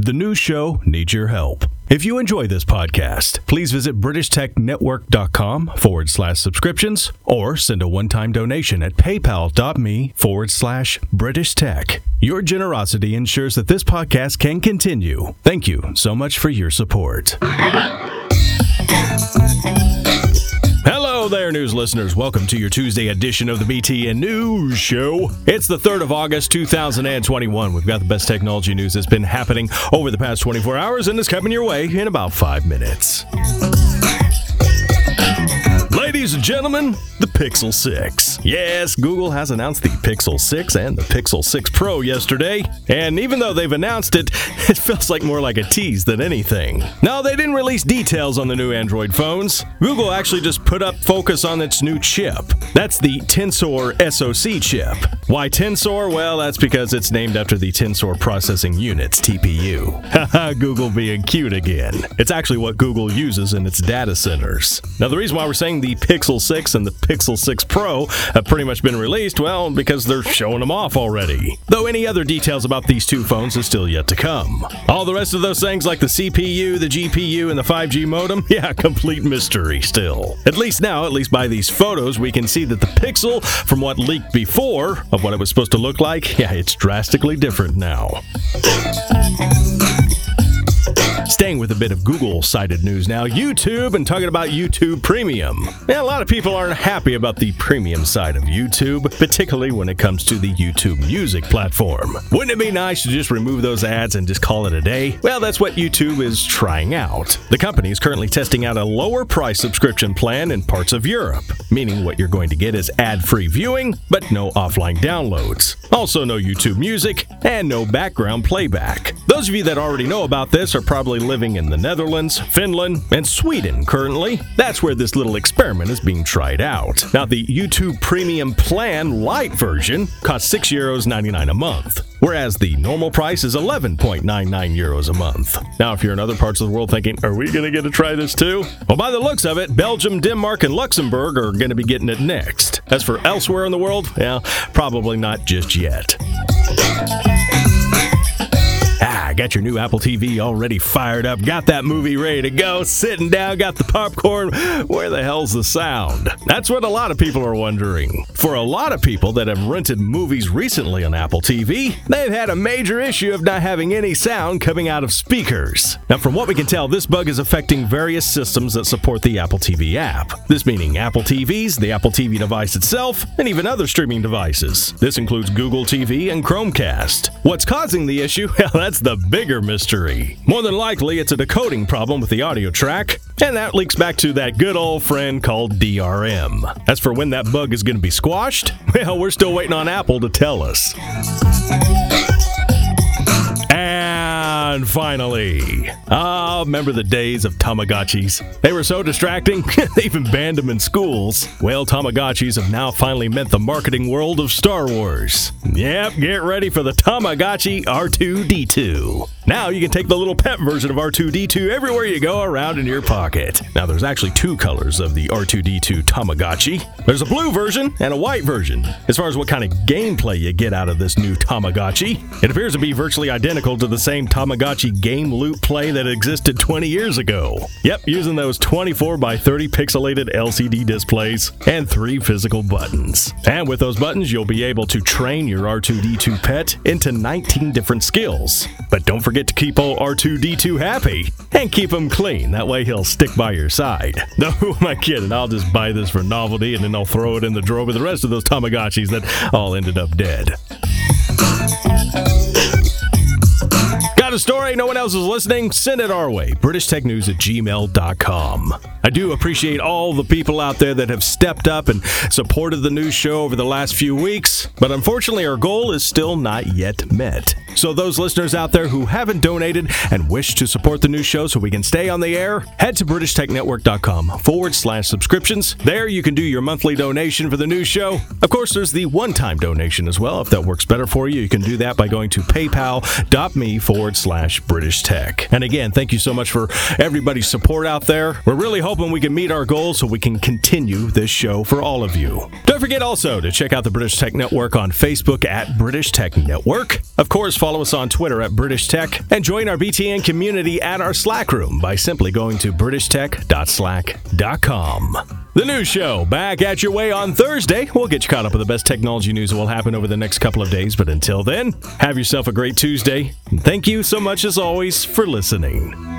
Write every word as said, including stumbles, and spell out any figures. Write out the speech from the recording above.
The news show needs your help. If you enjoy this podcast, please visit BritishTechNetwork.com forward slash subscriptions or send a one-time donation at PayPal.me forward slash British Tech. Your generosity ensures that this podcast can continue. Thank you so much for your support. Hello there, news listeners. Welcome to your Tuesday edition of the B T N News Show. It's the third of August, two thousand twenty-one. We've got the best technology news that's been happening over the past twenty-four hours, and it's coming your way in about five minutes. Ladies and gentlemen, the Pixel six. Yes, Google has announced the Pixel six and the Pixel six Pro yesterday, and even though they've announced it, it feels like more like a tease than anything. No, they didn't release details on the new Android phones. Google actually just put up focus on its new chip. That's the Tensor S O C chip. Why Tensor? Well, that's because it's named after the Tensor Processing Unit's T P U. Haha, Google being cute again. It's actually what Google uses in its data centers. Now, the reason why we're saying the Pixel six and the Pixel six Pro have pretty much been released, well, because they're showing them off already. Though any other details about these two phones is still yet to come. All the rest of those things like the C P U, the G P U, and the five G modem, yeah, complete mystery still. At least now, at least by these photos, we can see that the Pixel, from what leaked before of what it was supposed to look like, yeah, it's drastically different now. Staying with a bit of Google-sided news now, YouTube, and talking about YouTube Premium. Yeah, a lot of people aren't happy about the premium side of YouTube, particularly when it comes to the YouTube Music platform. Wouldn't it be nice to just remove those ads and just call it a day? Well, that's what YouTube is trying out. The company is currently testing out a lower price subscription plan in parts of Europe, meaning what you're going to get is ad-free viewing, but no offline downloads. Also no YouTube Music, and no background playback. Those of you that already know about this are probably living in the Netherlands, Finland, and Sweden currently. That's where this little experiment is being tried out. Now, the YouTube Premium Plan Lite version costs six euros ninety-nine a month, whereas the normal price is eleven ninety-nine euros a month. Now, if you're in other parts of the world thinking, are we going to get to try this too? Well, by the looks of it, Belgium, Denmark, and Luxembourg are going to be getting it next. As for elsewhere in the world, well, probably not just yet. Got your new Apple T V already fired up, got that movie ready to go, sitting down, got the popcorn. Where the hell's the sound? That's what a lot of people are wondering. For a lot of people that have rented movies recently on Apple T V, they've had a major issue of not having any sound coming out of speakers. Now, from what we can tell, this bug is affecting various systems that support the Apple T V app. This meaning Apple T Vs, the Apple T V device itself, and even other streaming devices. This includes Google T V and Chromecast. What's causing the issue? Well, that's the bigger mystery. More than likely, it's a decoding problem with the audio track, and that links back to that good old friend called D R M. As for when that bug is going to be squashed, well, we're still waiting on Apple to tell us. And finally, ah, oh, remember the days of Tamagotchis? They were so distracting, they even banned them in schools. Well, Tamagotchis have now finally met the marketing world of Star Wars. Yep, get ready for the Tamagotchi R two D two. Now you can take the little pet version of R two D two everywhere you go around in your pocket. Now there's actually two colors of the R two D two Tamagotchi. There's a blue version and a white version. As far as what kind of gameplay you get out of this new Tamagotchi, it appears to be virtually identical to the same Tamagotchi game loop play that existed twenty years ago. Yep, using those twenty-four by thirty pixelated L C D displays and three physical buttons. And with those buttons, you'll be able to train your R two D two pet into nineteen different skills. But don't forget to keep old R two D two happy and keep him clean. That way he'll stick by your side. No, who am I kidding? I'll just buy this for novelty and then I'll throw it in the drawer with the rest of those Tamagotchis that all ended up dead. Got a story? No one else is listening? Send it our way. British Tech News at gmail dot com. I do appreciate all the people out there that have stepped up and supported the news show over the last few weeks, but unfortunately our goal is still not yet met. So those listeners out there who haven't donated and wish to support the news show so we can stay on the air, head to British Tech Network dot com forward slash subscriptions. There you can do your monthly donation for the news show. Of course, there's the one-time donation as well. If that works better for you, you can do that by going to PayPal.me forward slash British Tech. And again, thank you so much for everybody's support out there. We're really hoping we can meet our goals so we can continue this show for all of you. Don't forget also to check out the British Tech Network on Facebook at British Tech Network. Of course, follow us on Twitter at British Tech and join our B T N community at our Slack room by simply going to british tech dot slack dot com. The news show back at your way on Thursday. We'll get you caught up with the best technology news that will happen over the next couple of days. But until then, have yourself a great Tuesday. And thank you so much as always for listening.